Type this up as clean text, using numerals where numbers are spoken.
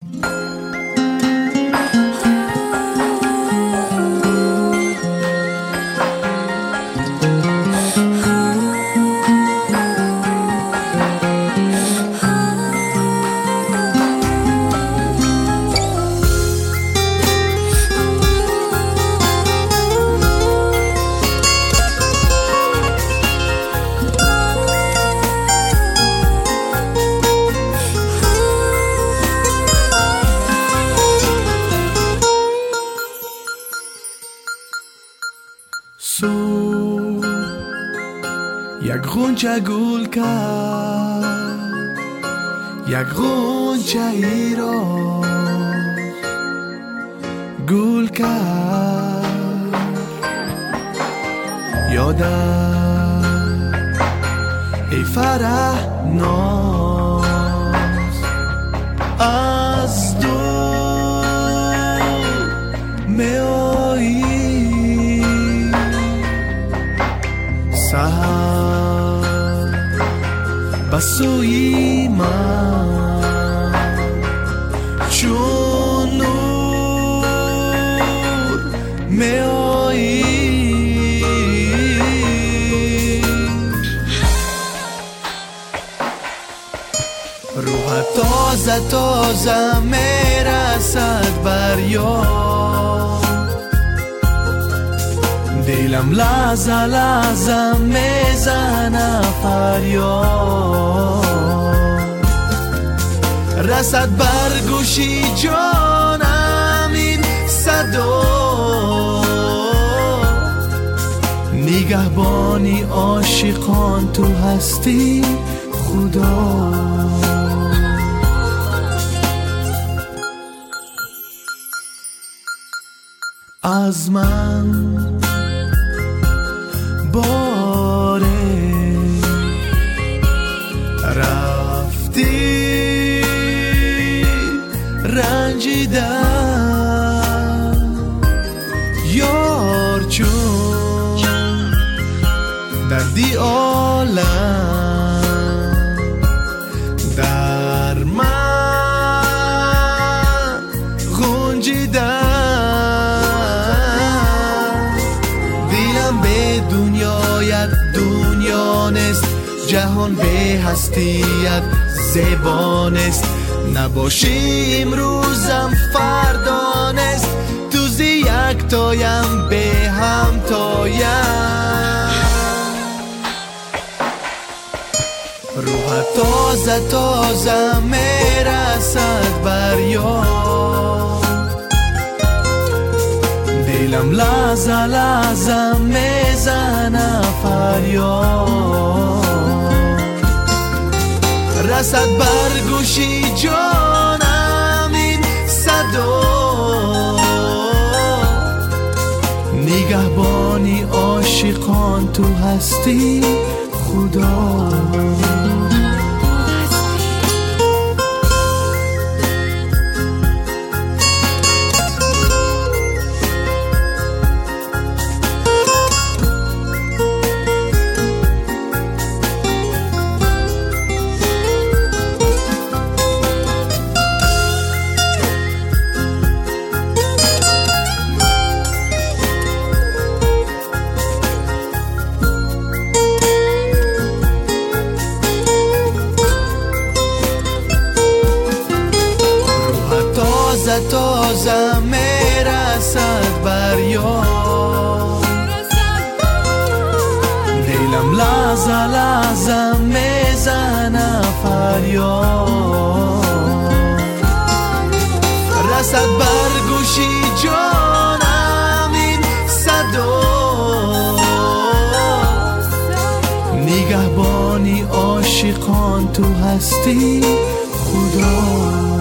یک غنچه گل کرد، یک غنچه ای را گل کرد. یادم ای فرح ناز از دور می آیی، سحر بسوی من چون نور می آیی. روح تازه تازه می رسد بر یاد، دلم لحظه لحظه میزنه فریاد، رسد بر گوشی جانم این صدا، نگهبانی عاشقان تو هستی خدا. از من باره رفتی رنجیدم، یار چون دردی عالم در من غنجیدم. به دنیایت دنیا نست، جهان به هستیت زبان است، نباشی امروزم فردا نست، دوزی یک تایم به هم تایم. روح تازه تازه میرسد بر یاد، دلم لحظه لحظه میزنه فریاد، رسد بر گوشی جانم این صدا، نگهبانی عاشقان تو هستی خدا. تازه میرسد بر یاد، دلم لحظه لحظه میزنه فریاد، رسد بر گوشی جانم این صدا، نگهبانی عاشقان تو هستی خدا.